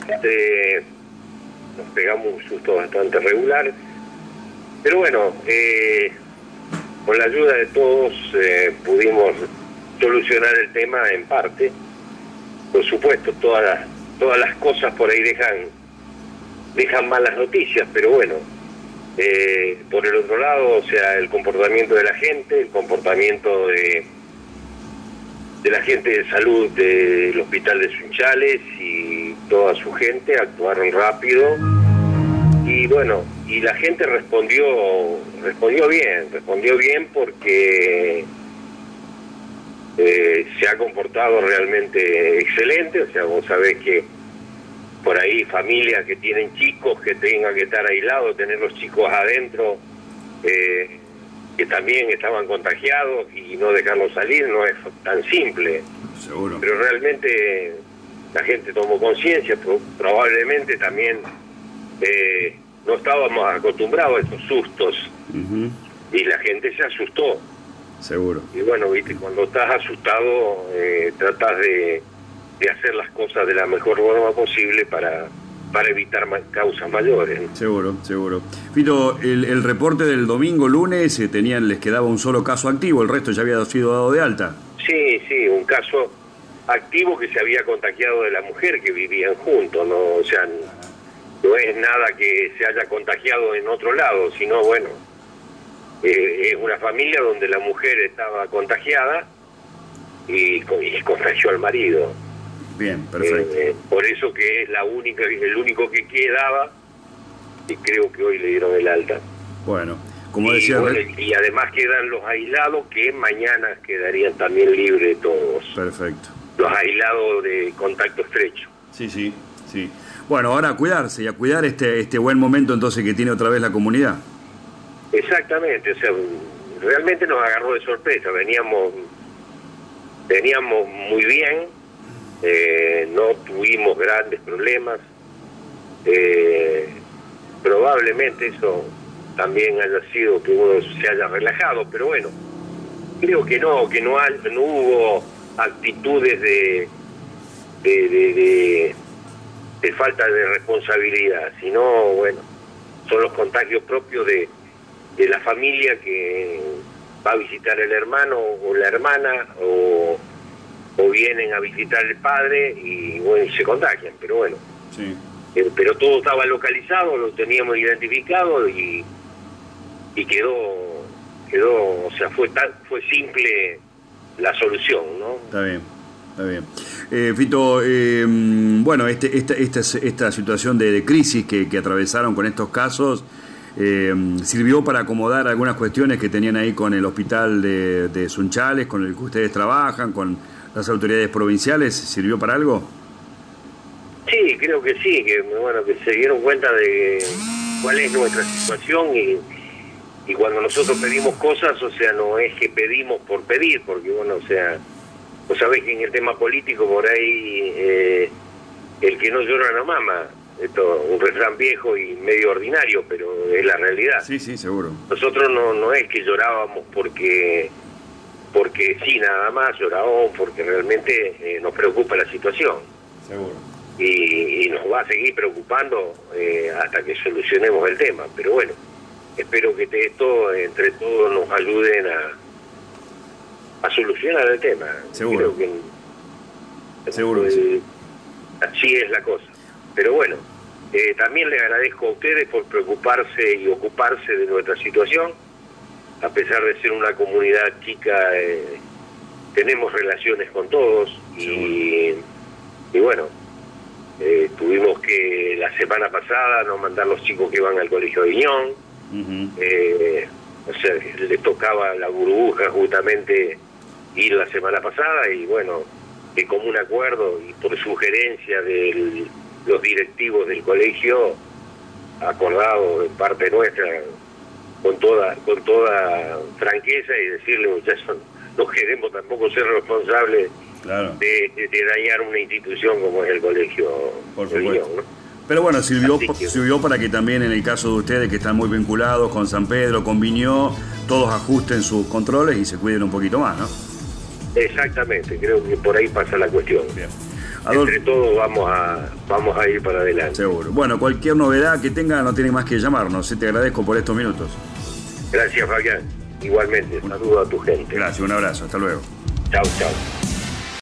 nos pegamos un susto bastante regular, pero bueno, con la ayuda de todos pudimos solucionar el tema en parte. Por supuesto, todas las cosas por ahí dejan malas noticias, pero bueno, por el otro lado, o sea, el comportamiento de la gente, el comportamiento de la gente de salud del hospital de Sunchales y toda su gente actuaron rápido y bueno, y la gente respondió bien porque se ha comportado realmente excelente. O sea, vos sabés que por ahí familias que tienen chicos que tengan que estar aislados, tener los chicos adentro, que también estaban contagiados y no dejarlos salir no es tan simple. Seguro. Pero realmente la gente tomó conciencia, probablemente también no estábamos acostumbrados a estos sustos. Uh-huh. Y la gente se asustó. Seguro. Y bueno, viste, cuando estás asustado tratas de hacer las cosas de la mejor forma posible para evitar causas mayores, ¿no? Seguro. Fito, el reporte del domingo, lunes, les quedaba un solo caso activo, el resto ya había sido dado de alta. Sí, un caso activo que se había contagiado de la mujer que vivían juntos, ¿no? O sea, no es nada que se haya contagiado en otro lado, sino bueno, es una familia donde la mujer estaba contagiada y contagió al marido. Bien, perfecto. Por eso que es el único que quedaba, y creo que hoy le dieron el alta. Bueno, como decía... Bueno, y además quedan los aislados que mañana quedarían también libres todos. Perfecto. Los aislados de contacto estrecho. Sí. Bueno, ahora a cuidarse y a cuidar este buen momento entonces que tiene otra vez la comunidad. Exactamente, o sea, realmente nos agarró de sorpresa, veníamos muy bien, no tuvimos grandes problemas, probablemente eso también haya sido que uno se haya relajado, pero bueno, creo que no hubo actitudes de falta de responsabilidad, sino bueno, son los contagios propios de la familia que va a visitar el hermano o la hermana o vienen a visitar el padre y bueno, y se contagian, pero bueno. Sí. Pero todo estaba localizado, lo teníamos identificado y quedó, o sea, fue simple la solución, ¿no? Está bien. Fito, bueno, esta situación de crisis que atravesaron con estos casos sirvió para acomodar algunas cuestiones que tenían ahí con el hospital de Sunchales, con el que ustedes trabajan, con las autoridades provinciales. ¿Sirvió para algo? Sí, creo que sí, que bueno, que se dieron cuenta de cuál es nuestra situación y cuando nosotros pedimos cosas, o sea, no es que pedimos por pedir, porque bueno, o sea, vos sabés que en el tema político por ahí el que no llora no mama. Esto un refrán viejo y medio ordinario, pero es la realidad. Sí, seguro. Nosotros no es que llorábamos porque sí, nada más, llorábamos porque realmente nos preocupa la situación. Seguro. Y nos va a seguir preocupando hasta que solucionemos el tema. Pero bueno, espero que esto entre todos nos ayuden a solucionar el tema. Seguro. Creo que seguro que sí. Así es la cosa. Pero bueno, también le agradezco a ustedes por preocuparse y ocuparse de nuestra situación. A pesar de ser una comunidad chica, tenemos relaciones con todos y bueno, tuvimos que la semana pasada no mandar los chicos que van al colegio de Viñón. Uh-huh. O sea, les tocaba la burbuja justamente ir la semana pasada y bueno, de común acuerdo y por sugerencia de los directivos del colegio, acordado de parte nuestra con toda franqueza y decirle, muchachos, no queremos tampoco ser responsables, claro, de dañar una institución como es el colegio. Por supuesto. ¿No? Pero bueno, sirvió para que también en el caso de ustedes que están muy vinculados con San Pedro, con Viñó, todos ajusten sus controles y se cuiden un poquito más, ¿no? Exactamente, creo que por ahí pasa la cuestión. Bien. entre todos vamos a ir para adelante. Seguro. Bueno, cualquier novedad que tenga no tiene más que llamarnos. Te agradezco por estos minutos. Gracias, Fabián. Igualmente, saludo a tu gente. Gracias, un abrazo. Hasta luego. Chau, chau.